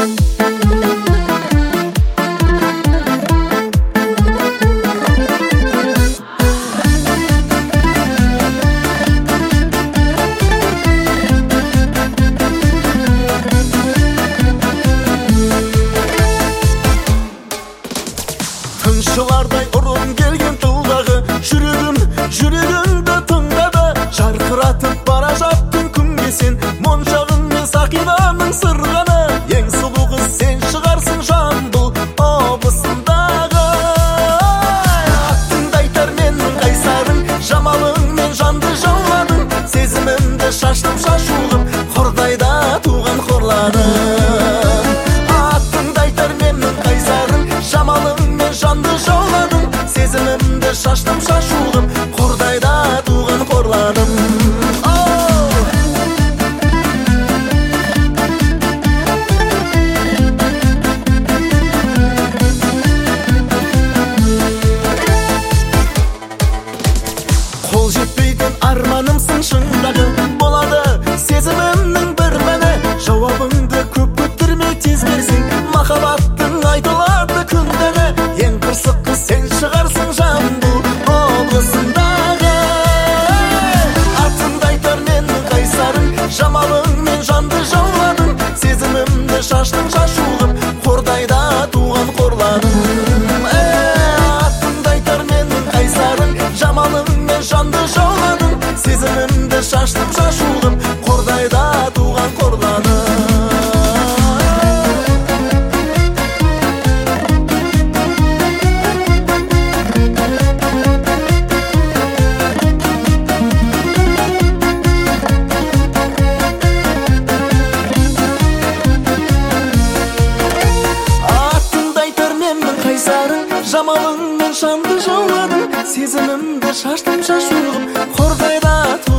Тыңшылардай ұрын келген тылдағы жүрегімді тыңдады. Жарқыратып бара жаттың күнге сен, моншағыңмен сақинаның сырғаны. Ең сұлу қыз сен шығарсың Жамбыл облысындағы. Аттыңды айтар менің қайсарың, жамалыңмен жанды жауладың. Сезімімді шаштым шашуғым, қордайда туған қорладым. Аттыңды айтар менің қайсарың, жамалыңмен жанды жауладың. Сезімімді шаштым шашуғым, қордайда туған қорладым. Қол жетпейтін арманымсың шыңдағы, болады сезімімнің бір мәні. Жауабыңды көп күттірмей тез берсең, махаббаттың айтылады күндері. Ең қырсық қыз сен шығарсың Жамбыл облысындағы. Атыңды айтар менің қайсарың, жамалыңмен жанды жауладың. Сезімімді шаштың шашуғым, қордайда туған қорладым. Атыңды айтар менің қайсарың, жамалыңмен жанды жауладың. Сезімімді шаштым шашуғым, қордайда туған қорладым. Жамалыңмен жанды жауладың, сезімімді шаштым шашуғым, қордайда